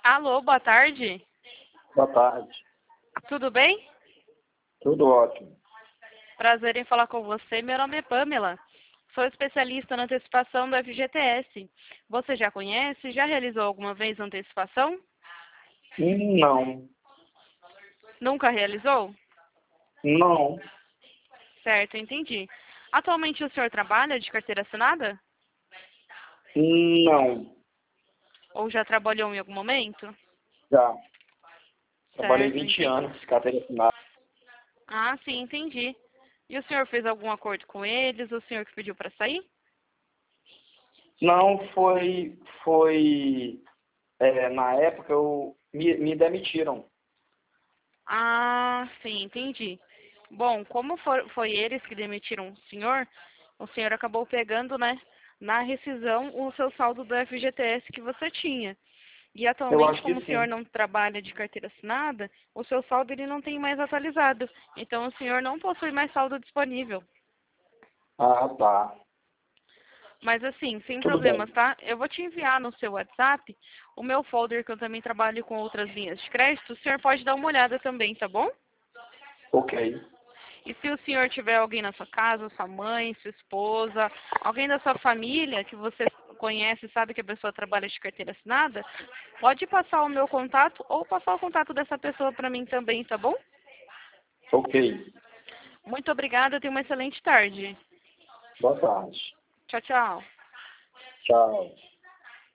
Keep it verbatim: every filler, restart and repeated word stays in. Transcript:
Alô, boa tarde. Boa tarde. Tudo bem? Tudo ótimo. Prazer em falar com você. Meu nome é Pamela. Sou especialista na antecipação do F G T S. Você já conhece? Já realizou alguma vez antecipação? Hum, Não. Nunca realizou? Não. Certo, entendi. Atualmente o senhor trabalha de carteira assinada? Não. Ou já trabalhou em algum momento? Já. Trabalhei Certo, vinte entendi. anos, carteira assinada. Ah, sim, entendi. E o senhor fez algum acordo com eles? O senhor que pediu para sair? Não, foi. Foi. É, na época eu me, me demitiram. Ah, sim, entendi. Bom, como for, foi eles que demitiram o senhor, o senhor acabou pegando, né, na rescisão o seu saldo do F G T S que você tinha. E Eu atualmente, acho que como o senhor sim. não trabalha de carteira assinada, o seu saldo ele não tem mais atualizado. Então o senhor não possui mais saldo disponível. Ah, tá. Mas assim, sem Tudo bem. problemas, tá? Eu vou te enviar no seu WhatsApp o meu folder que eu também trabalho com outras linhas de crédito. O senhor pode dar uma olhada também, tá bom? Ok. E se o senhor tiver alguém na sua casa, sua mãe, sua esposa, alguém da sua família que você conhece e sabe que a pessoa trabalha de carteira assinada, pode passar o meu contato ou passar o contato dessa pessoa para mim também, tá bom? Ok. Muito obrigada, tenha uma excelente tarde. Boa tarde. Tchau, tchau. Tchau.